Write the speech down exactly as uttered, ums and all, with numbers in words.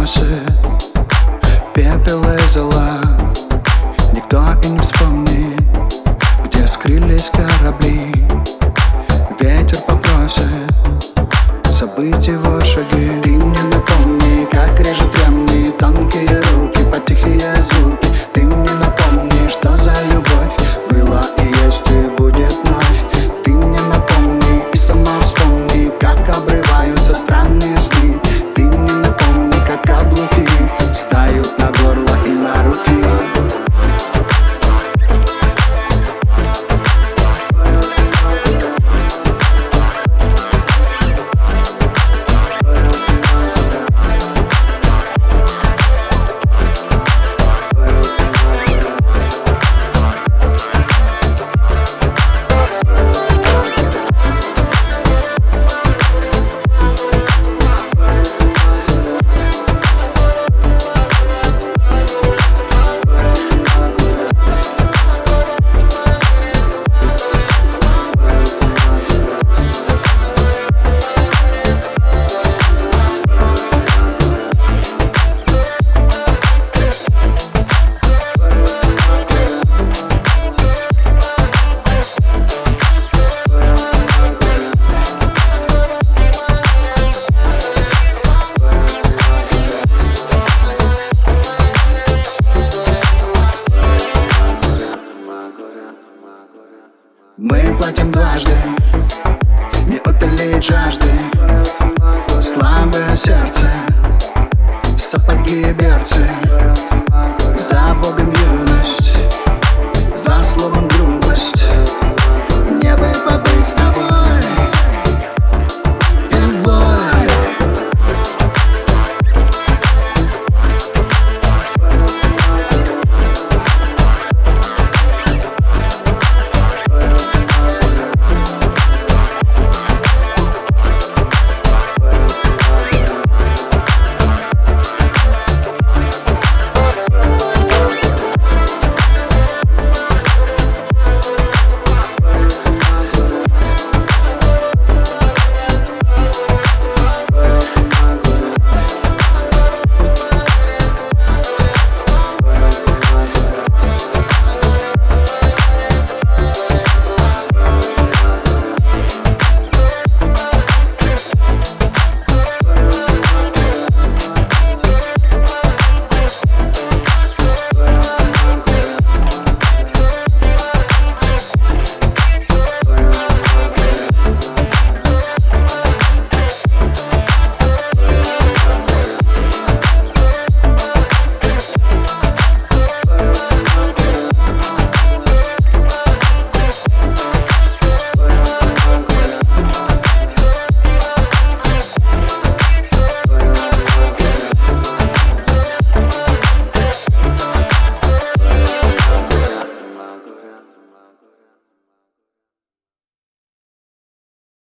попросит пепел и зола. Никто и не вспомнит, где скрылись корабли. Ветер попросит забыть его шаги. Ты мне напомни, как режет ремни тонкие руки под тихие звуки. Ты мне напомни, что за любовь была и есть и будет вновь. Ты мне напомни и сама вспомни, как обрываются странные сны. Ты мне напомни, как каблуки встают на горло и на руки. Мы платим дважды, не утолить жажды. Слабое сердце, сапоги и берцы.